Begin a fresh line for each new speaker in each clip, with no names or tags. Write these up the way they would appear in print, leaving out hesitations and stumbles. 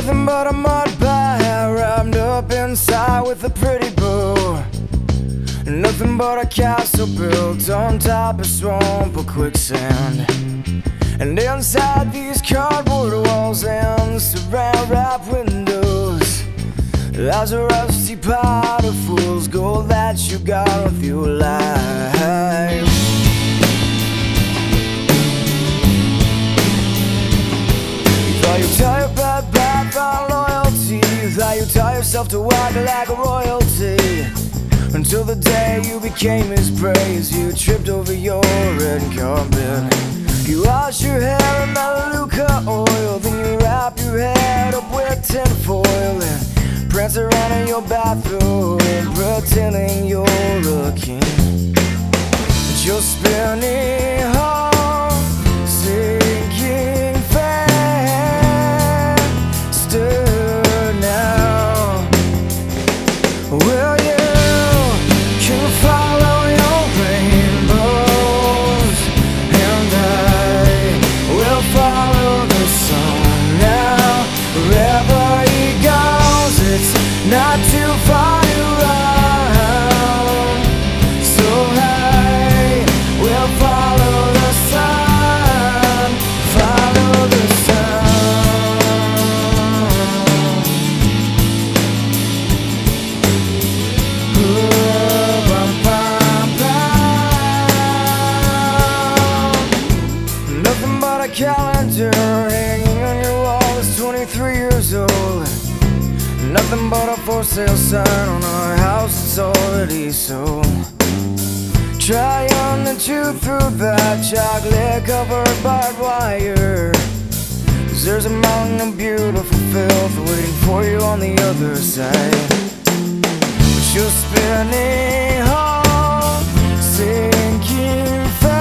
Nothing but a mud pie wrapped up inside with a pretty bow. Nothing but a castle built on top of swamp or quicksand. And inside these cardboard walls and saran wrap windows, there's a rusty pot of fool's gold that you got with your life. You thought you tell your bad about loyalty. You thought you taught yourself to walk like a royalty, until the day you became his praise. You tripped over your red carpet. You wash your hair in Maluka oil, then you wrap your head up with tinfoil and prance around in your bathroom, pretending you're a king. But you're spinning home, sinking faster now. Will you can follow your rainbows, and I will follow the sun now. Wherever he goes, it's not too far to run. So I will follow the sun, follow the sun. Nothing but a calendar hanging on your wall that's 23 years old. Nothing but a for sale sign on our house that's already sold. Trying to chew through that chocolate covered barbed wire, 'cause there's a mountain of beautiful filth waiting for you on the other side. But you're spinning home, sinking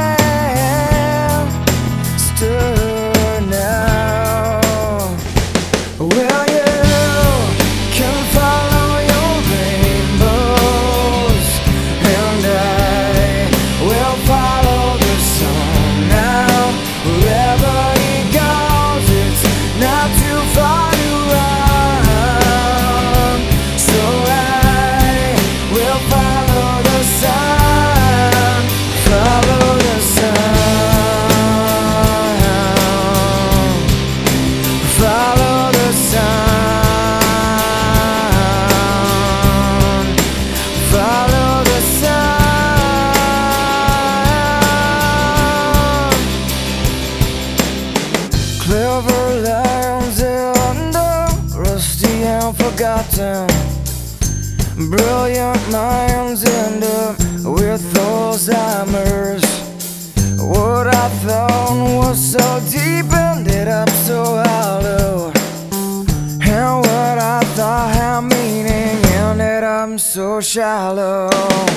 faster now. Well, you can follow your rainbows, and I will follow the sun now. Wherever he goes, it's not too far to run. So I will follow the sun, follow the sun, follow the sun, follow the sun. Clever lines under, rusty and forgotten. Brilliant minds end up with Alzheimer's. What I thought was so deep ended up so hollow, and what I thought had meaning ended up so shallow.